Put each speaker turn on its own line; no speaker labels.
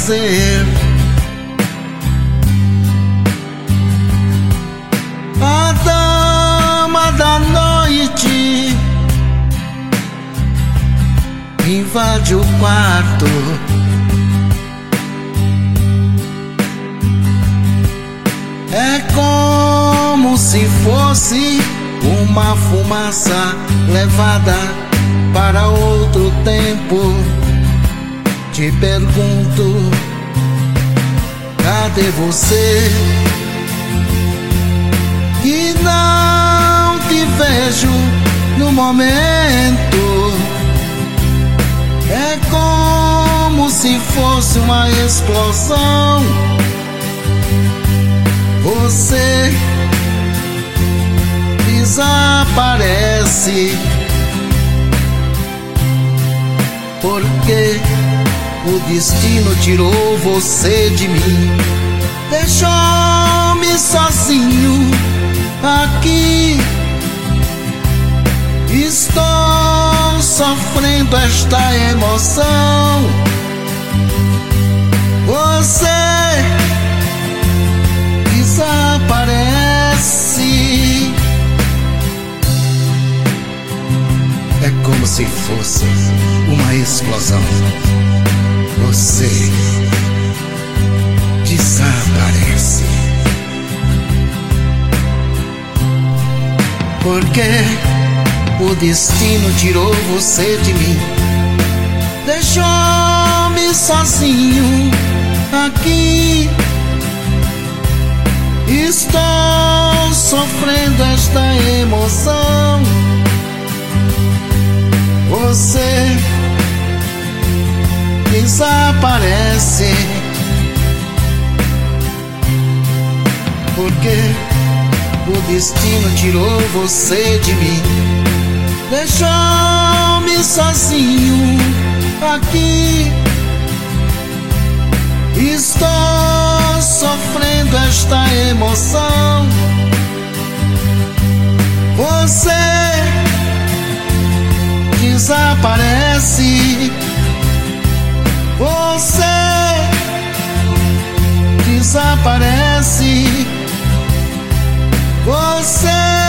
fazer. A dama da noite invade o quarto. É como se fosse uma fumaça levada para outro tempo. Te pergunto, cadê você? Que não te vejo no momento. É como se fosse uma explosão. Você desaparece, porque o destino tirou você de mim. Deixou-me sozinho aqui. Estou sofrendo esta emoção. Você desaparece. É como se fosse uma explosão. Você desaparece. Porque o destino tirou você de mim. Deixou-me sozinho aqui. Estou sofrendo esta emoção. Você desaparece, porque o destino tirou você de mim. Deixou-me sozinho aqui. Estou sofrendo esta emoção. Você desaparece. Você desaparece. Você